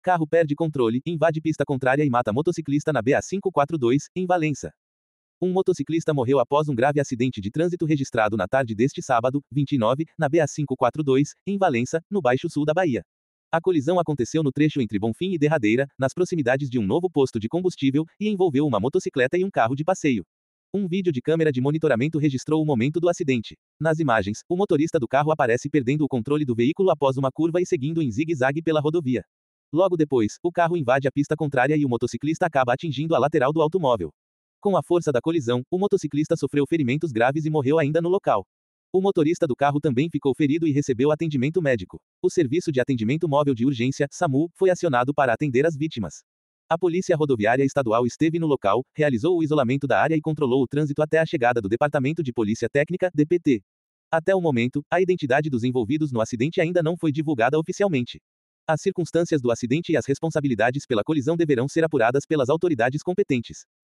Carro perde controle, invade pista contrária e mata motociclista na BA-542, em Valença. Um motociclista morreu após um grave acidente de trânsito registrado na tarde deste sábado, 29, na BA-542, em Valença, no Baixo Sul da Bahia. A colisão aconteceu no trecho entre Bonfim e Derradeira, nas proximidades de um novo posto de combustível, e envolveu uma motocicleta e um carro de passeio. Um vídeo de câmera de monitoramento registrou o momento do acidente. Nas imagens, o motorista do carro aparece perdendo o controle do veículo após uma curva e seguindo em zigue-zague pela rodovia. Logo depois, o carro invade a pista contrária e o motociclista acaba atingindo a lateral do automóvel. Com a força da colisão, o motociclista sofreu ferimentos graves e morreu ainda no local. O motorista do carro também ficou ferido e recebeu atendimento médico. O Serviço de Atendimento Móvel de Urgência, SAMU, foi acionado para atender as vítimas. A Polícia Rodoviária Estadual esteve no local, realizou o isolamento da área e controlou o trânsito até a chegada do Departamento de Polícia Técnica, DPT. Até o momento, a identidade dos envolvidos no acidente ainda não foi divulgada oficialmente. As circunstâncias do acidente e as responsabilidades pela colisão deverão ser apuradas pelas autoridades competentes.